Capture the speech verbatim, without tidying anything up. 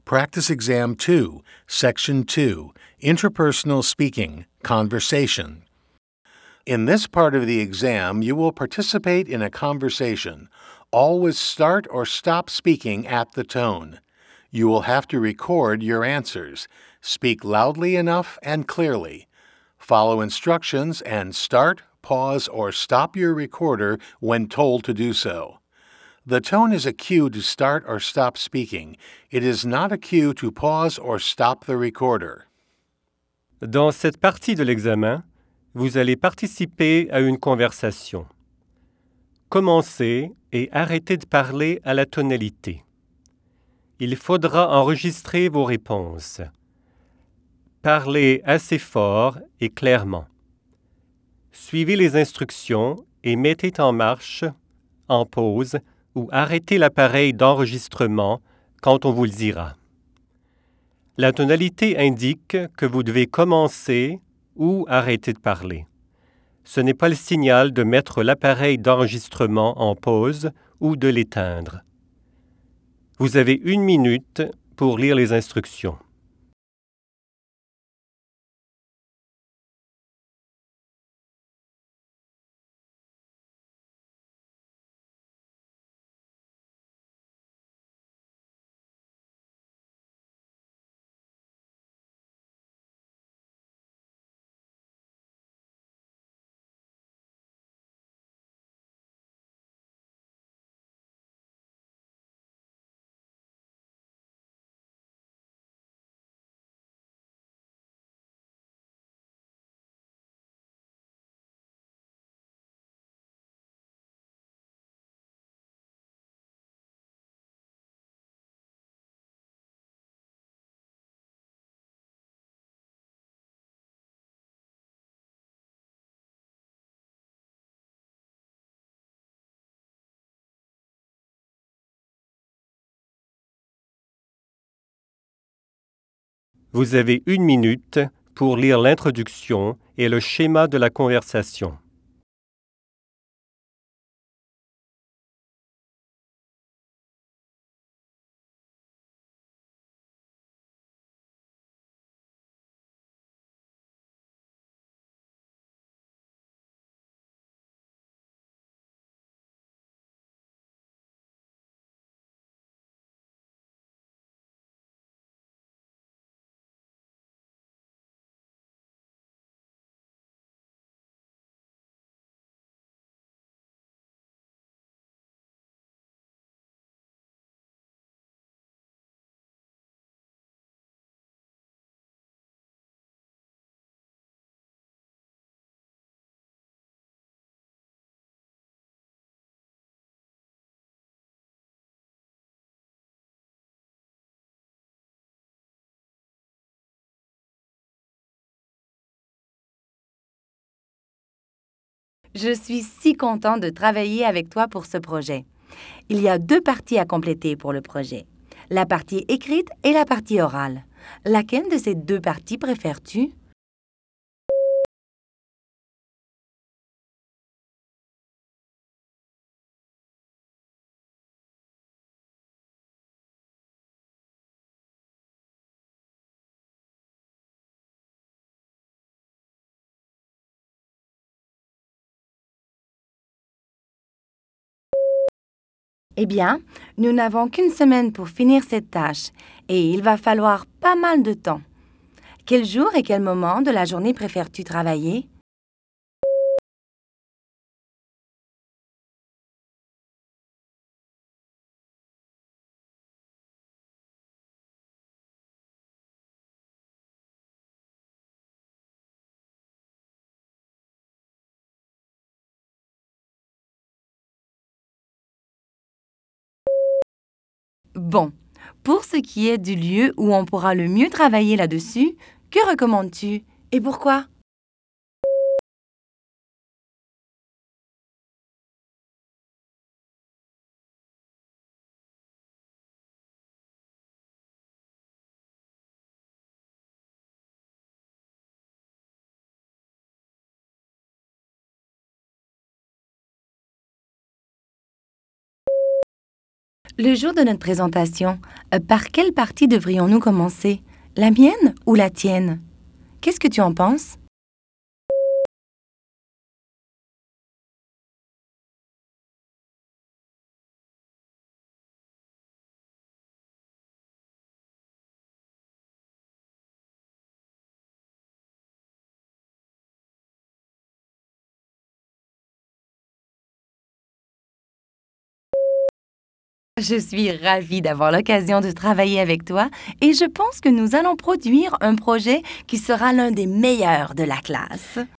Practice Exam two, Section two, Interpersonal Speaking, Conversation. In this part of the exam, you will participate in a conversation. Always start or stop speaking at the tone. You will have to record your answers. Speak loudly enough and clearly. Follow instructions and start, pause, or stop your recorder when told to do so. The tone is a cue to start or stop speaking. It is not a cue to pause or stop the recorder. Dans cette partie de l'examen, vous allez participer à une conversation. Commencez et arrêtez de parler à la tonalité. Il faudra enregistrer vos réponses. Parlez assez fort et clairement. Suivez les instructions et mettez en marche, en pause ou arrêtez l'appareil d'enregistrement quand on vous le dira. La tonalité indique que vous devez commencer ou arrêter de parler. Ce n'est pas le signal de mettre l'appareil d'enregistrement en pause ou de l'éteindre. Vous avez une minute pour lire les instructions. Vous avez une minute pour lire l'introduction et le schéma de la conversation. Je suis si contente de travailler avec toi pour ce projet. Il y a deux parties à compléter pour le projet, la partie écrite et la partie orale. Laquelle de ces deux parties préfères-tu? Eh bien, nous n'avons qu'une semaine pour finir cette tâche et il va falloir pas mal de temps. Quel jour et quel moment de la journée préfères-tu travailler? Bon, pour ce qui est du lieu où on pourra le mieux travailler là-dessus, que recommandes-tu et pourquoi? Le jour de notre présentation, euh, par quelle partie devrions-nous commencer? La mienne ou la tienne? Qu'est-ce que tu en penses? Je suis ravie d'avoir l'occasion de travailler avec toi et je pense que nous allons produire un projet qui sera l'un des meilleurs de la classe.